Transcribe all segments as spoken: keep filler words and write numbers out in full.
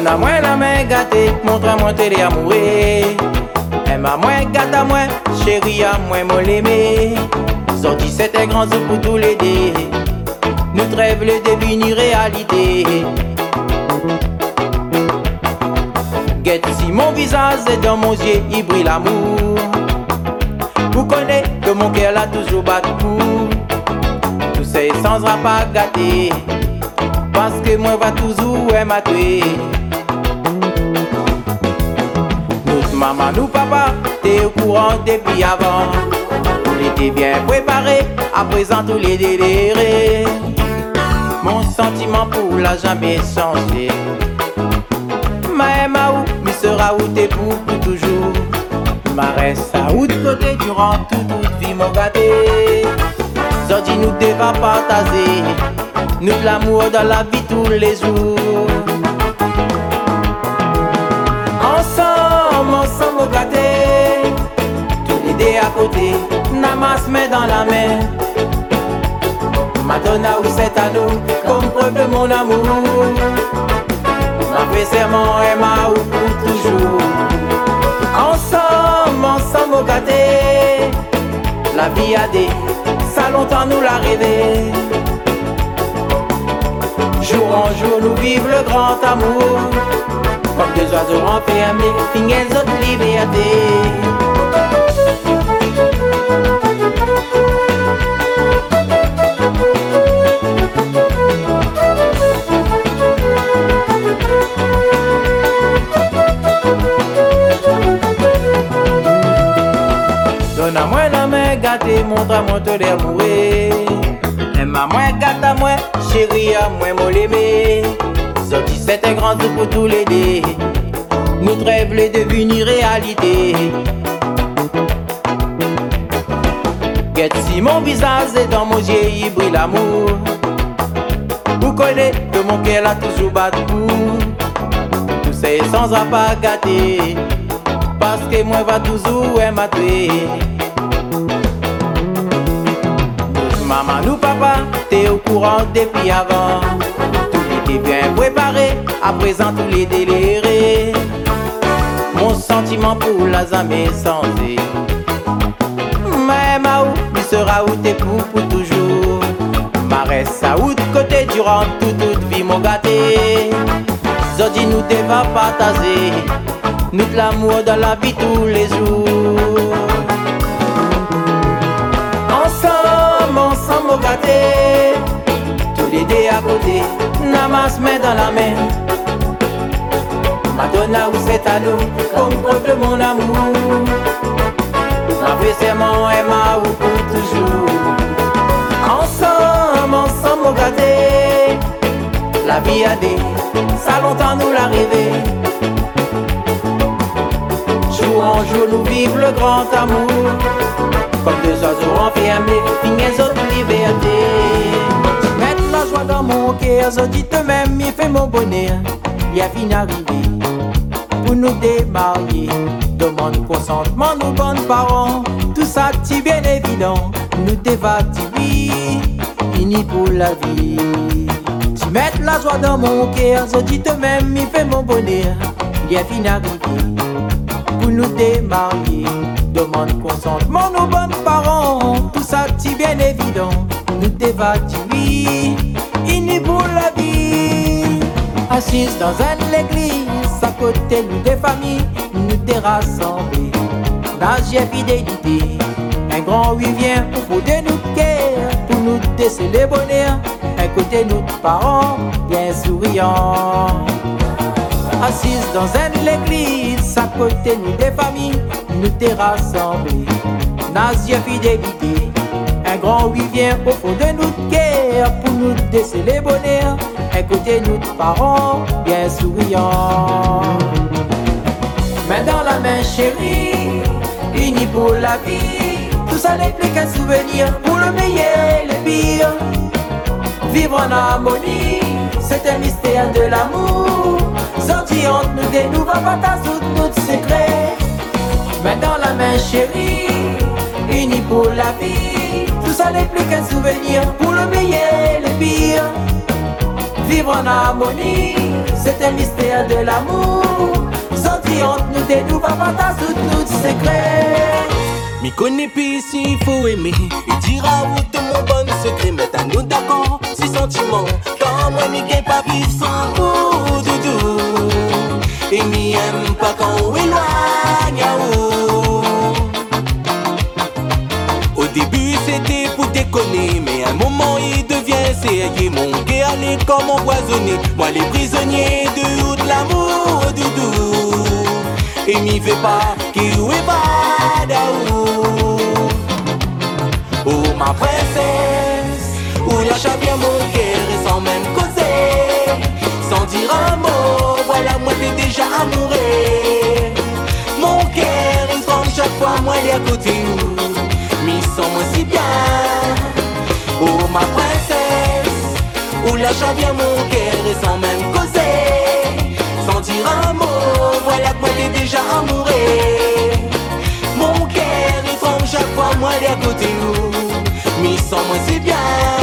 Donne-moi la main gâtée, montre-moi tes amoureux. Aime-moi, gâte-moi, chérie, à moi, moi l'aimer. Sorti c'était grand jour pour tous les deux. Nous rêve le devenir réalité. Guette si mon visage est dans mon yeux, il brille l'amour. Vous connaissez que mon cœur l'a toujours battu. Tout ça sans pas gâté. Parce que moi va toujours aimer tuer. Notre maman, nous papa, t'es au courant depuis avant. On était bien préparés, à présent tous les délirés. Mon sentiment pour la jamais changé. Ma ma où, mais sera où t'es pour, pour toujours. Ma reste à où de côté durant toute, toute vie mon gâté. Zodi nous devons partager. Nous de l'amour dans la vie tous les jours. Ensemble, ensemble au gâté. Tous les deux à côté, namas main dans la main. Madonna où c'est à nous, comme preuve de mon amour. Ma fait serment et ma ou pour toujours. Ensemble, ensemble au gâté. La vie a des, ça longtemps nous l'a rêvé. Jour en jour nous vivons le grand amour. Comme deux oiseaux enfermés, finissent notre liberté. Donne-moi la main gâtée, montre-moi ton amour. Aime-moi, gâte-moi, chérie, à moi, moi l'aimer. Sorti c'était grand jour pour tous les deux. Notre rêve est devenu réalité. Guette si mon visage est dans mon yeux, il brille l'amour. Vous connaissez que mon cœur a toujours battu. Tout ça est sans pas gâté. Parce que moi va toujours aimer tuer. Maman, nous papa, t'es au courant depuis avant. Tout était bien préparé, à présent tous les délirés. Mon sentiment pour la jamais changé. Ma ma où, il sera où t'es pour, pour toujours. Ma reste à où de côté durant toute, toute vie mon gâté. Zodi nous devons partager. Nous de l'amour dans la vie tous les jours. Ensemble, ensemble au gâté. Tous les deux à côté, namas main dans la main. Madonna où c'est à nous, comme preuve de mon amour. Ma vie c'est mon et ma ou pour toujours. Ensemble, ensemble au gâté. La vie a des, ça longtemps nous l'a rêvé. Jour en jour nous vivons le grand amour. Comme deux oiseaux enfermés, finissent autres liberté. Mettre la joie dans mon cœur, je dis toi-même, il fait mon bonheur. Il a fini arrivé pour nous démarier. Demande consentement, nos bons parents. Tout ça, c'est bien évident. Nous débattis, oui, fini pour la vie. Tu mets la joie dans mon cœur, je dis toi-même, il fait mon bonheur. Il a fini arrivé pour nous démarier. Demande consentement, nos bons parents. Tout ça, c'est bien évident. Nous débattis, oui, fini pour la vie. Assise dans une église, à côté nous des familles, nous des rassemblés. Nage et fidélité, un grand oui vient au bout de notre cœur, pour nous déceler le bonheur. Un côté nos parents, bien souriants. Assise dans une église, à côté nous des familles, nous des rassemblés. Nage et fidélité, un grand oui vient au fond de notre cœur, pour nous déceler le bonheur. Un côté nous parents, bien souriants. Main dans la main chérie, unis pour la vie. Tout ça n'est plus qu'un souvenir, pour le meilleur et le pire. Vivre en harmonie, c'est un mystère de l'amour. Sorti entre nous des nouveaux partages, tout notre secret. Main dans la main chérie, unis pour la vie. Tout ça n'est plus qu'un souvenir, pour le meilleur et le pire. Vivre en harmonie, c'était l'histoire de l'amour. Sorti entre nous des nous, papa t'as sous tout secret. M'y connais plus si il faut aimer. Et dira où tout mon bon secret. Mais t'as nous d'accord, si sentiment. Quand moi m'y gagne pas vivre sans vous, doudou. Et m'y aime pas quand on éloigne à où. Au début c'était pour déconner. Mais à un moment il devient sérieux. Mon cœur allait comme empoisonné. Moi les prisonniers de haut de l'amour, doudou. Et m'y fait pas qui ou est pas d'aoù. Oh ma princesse, où lâche bien mon cœur et sans même causer, sans dire un mot, voilà moi t'es déjà amoureux. Mon cœur il tremble chaque fois moi il est à côté où, mais sans moi si bien. Oh ma princesse, où lâche bien mon cœur et sans même causer, sans dire un mot, voilà que moi t'es déjà amoureux. Mon cœur il tremble chaque fois moi il est à côté où, mais sans moi c'est bien.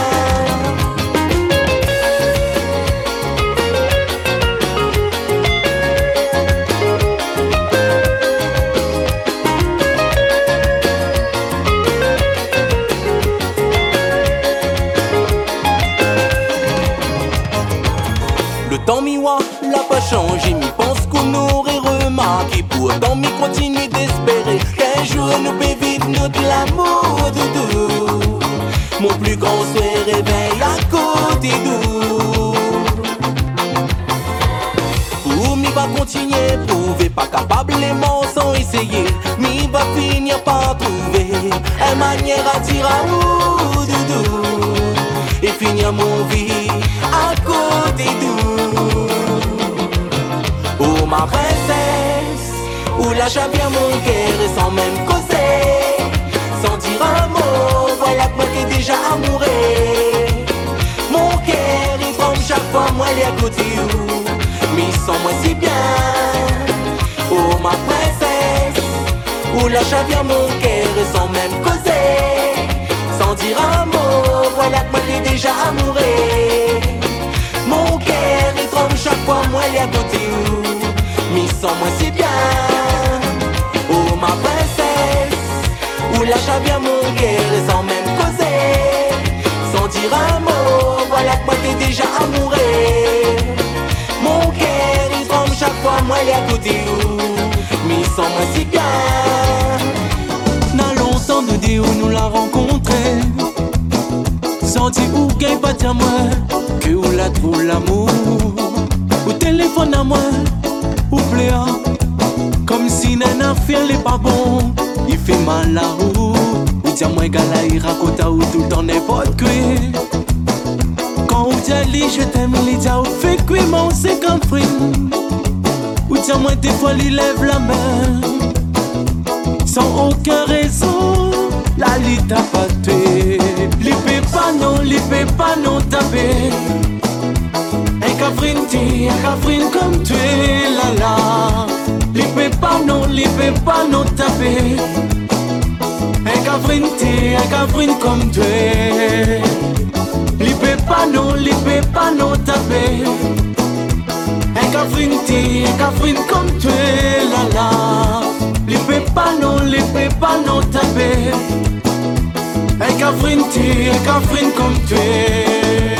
Le temps miroir l'a pas changé, m'y pense qu'on aurait remarqué. Pourtant m'y continue d'espérer qu'un jour nous peut vivre notre l'amour, doudou. Mon plus grand souhait réveille à côté d'où. Pour m'y va continuer, prouver pas capable les mots sans essayer. M'y va finir par trouver une manière à dire à où, doudou. Et finir mon vie à côté d'où. Oh ma princesse, où lâche bien mon cœur et sans même causer, sans dire un mot, voilà que moi t'es déjà amoureux. Mon cœur il tremble chaque fois moi il est à côté où, mais sans moi c'est bien. Oh ma princesse, où lâche bien mon cœur et sans même causer, sans dire un mot, voilà que moi t'es déjà amoureux. Mon cœur il tremble chaque fois moi il est à côté où, mais sans moi c'est bien. Oh ma princesse, où lâche bien mon cœur et sans même causer, sans dire un mot, voilà que moi t'es déjà amoureux. Mon cœur il tremble chaque fois moi il est à côté où, mais sans moi c'est bien. N'a longtemps nous dit où nous l'a rencontré, senti où gagne pas de moi, que où la trouve l'amour, au téléphone à moi, ou pléa, comme si n'a fait les pas bon, il fait mal la roue, ou dire moi gala il raconte à où tout le temps n'importe quoi. Quand on dit je t'aime, il dit ou fait quoi mon c'est comme frime, ou dire moi des fois il lève la main, sans aucune raison, la lit t'a pas tué. Li pe pas non, li pe pas non tapé. Un cafrine ti, un cafrine comme tu es la la. Li pe pas non, li pe pas non tapé. Un cafrine ti, un cafrine comme tu es. Li pe pas non, li pe pas non tapé. Un cafrine ti, un cafrine comme tu es la la. Li pe pas non, li pe pas non tapé. Un cafrine ti, un cafrine comme tu es.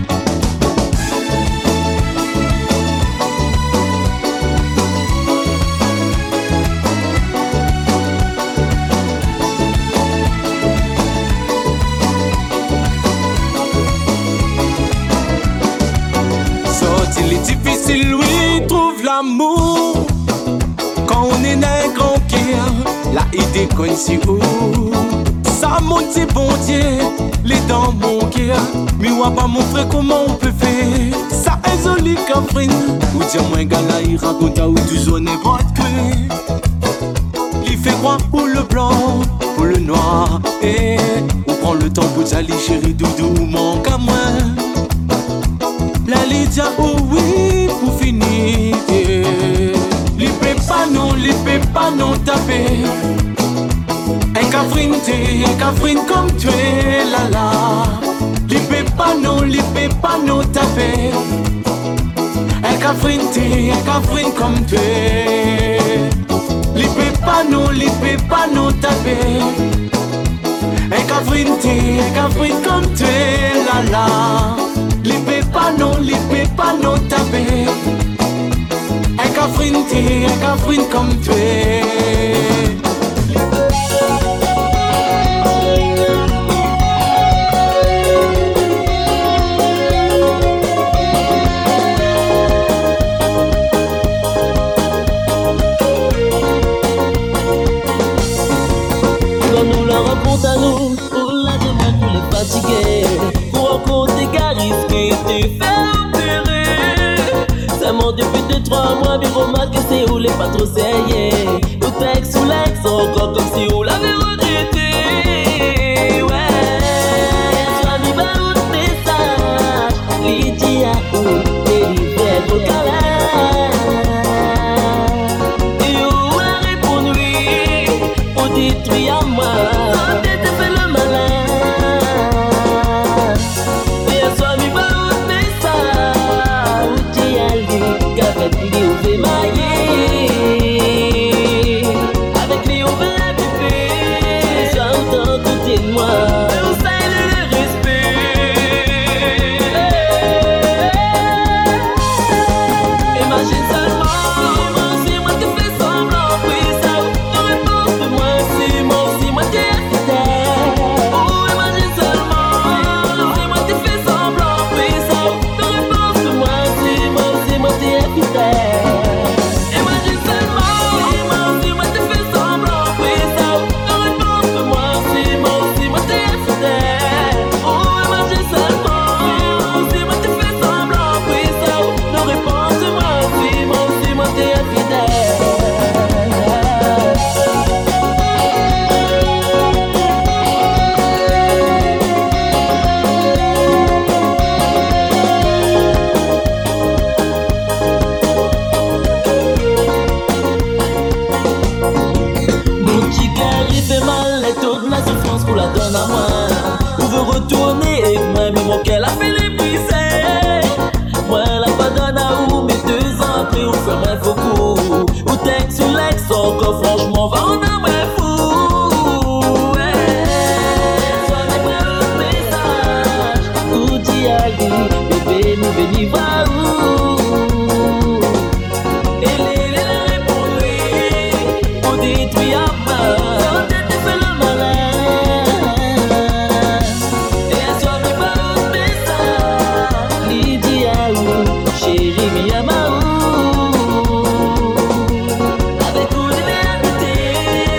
Sorti les difficiles, oui, trouve l'amour. Quand on est un grand cœur, la idée qu'on s'y ouvre. Ça monte bon Dieu, les dents mon cœur. Mais on va pas montrer comment on peut faire. Ça est joli cafrine. Ou dire moi gala il raconte à où tu zones n'importe quoi. Il fait croire pour le blanc, pour le noir. Et on prend le temps pour aller chérie doudou manque à moi. La Lydia oh oui pour finir. Il peut pas non, il peut pas non taper. Un cafrine t'es, un cafrine comme tu es la la. Li pe pas non, li pe pas non taper. Un Kafrinte, Kafrine comme toi. Li peut pas nous, li peut pas nous taper. Un Kafrinte, Kafrine comme toi, la la. Li peut pas nous, li peut pas nous taper. Un Kafrinte, Kafrine comme toi. Pour rencontrer Garis qui t'est fait opérer. Ça monte depuis deux trois mois, mais remarque que c'est où les pas trop sérieux. Au texte ou l'ex, encore comme si on l'avait regretté. Ouais, tu as mis par un message, Lydia ou délivré vos câlins. Et où a répondu, on détruit à moi. Avec lui on veut la bébé. J'entends côté de moi. Mais on sait le respect. Imagine seulement. Si moi te fais semblant, oui ça. Ne réponse de moi, c'est moi. Si moi t'es fidèle. Oh imagine seulement. Si moi te fais semblant, oui ça. Ne réponse de moi, c'est moi. Si moi t'es fidèle. Qu'elle a fait les briser. Moi elle a pas donné à où. Mais deux ans après on fait un faux coup. Ou texte ou l'ex encore franchement va en un vrai fou. Ouais. Soit mes frères le message. Ou dis Ali, bébé nous bénis va où. Et les les répondre. On détruit à main. Avec où les réalités.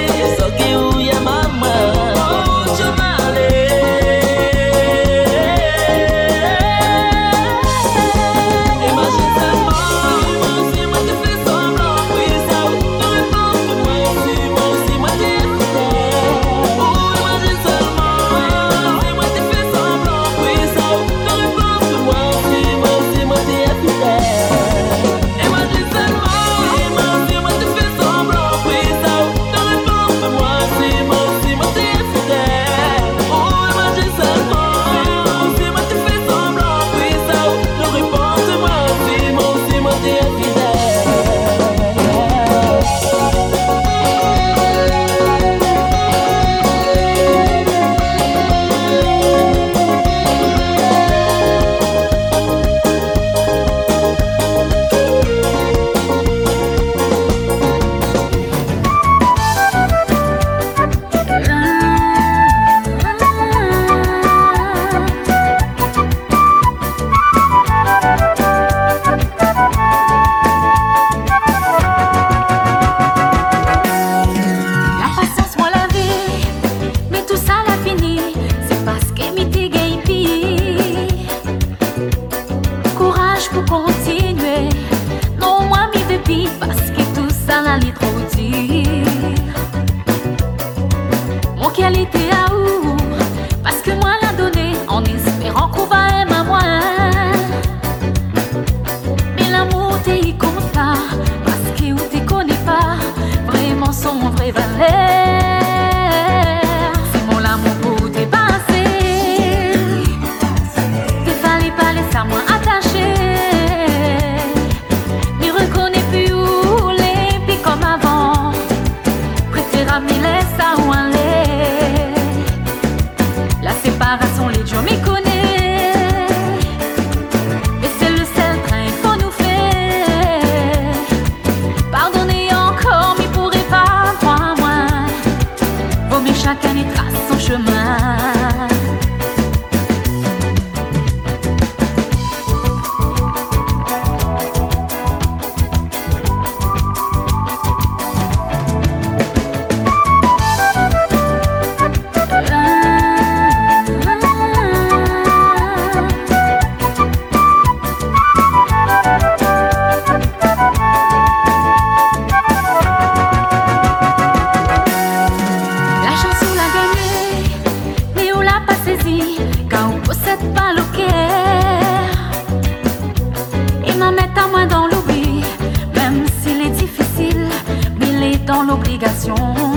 m'en mette à moi dans l'oubli, même s'il est difficile, mais il est dans l'obligation.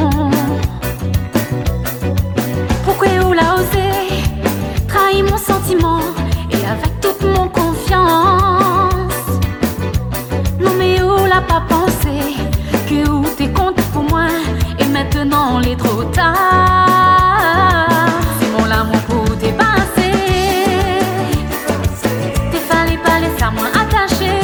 Pourquoi ou l'a osé trahir mon sentiment et avec toute mon confiance? Non mais où l'a pas pensé que où t'es compte pour moi et maintenant il est trop tard. C'est mon l'amour pour t'es passé, t'es fallait pas laisser à moi attaché,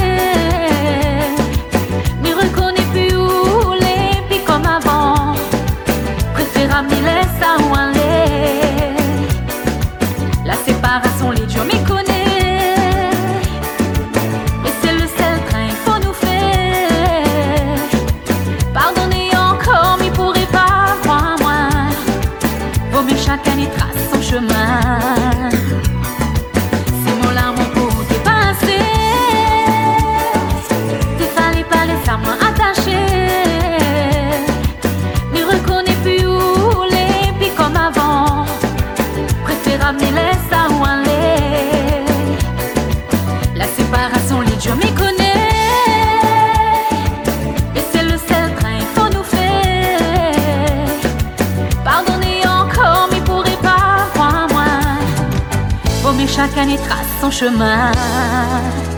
mais reconnais plus où les puis comme avant, préfère me laisser à où aller. La séparation, les dieux m'y connaissent, et c'est le seul train qu'il faut nous faire. Pardonnez encore, mais pourrez pas voir moi. Vaut mieux chacun y trace son chemin. C'est mon l'amour pour dépasser. T'es fallait pas laisser à moi attaché, mais reconnais plus où les puis comme avant. Préfère amener les ça ou aller. La séparation, les dieux m'y connaissent, et c'est le seul train qu'il faut nous faire. Pardonnez encore, mais pourrez pas voir moi. Vaut mieux chacun y trace son chemin.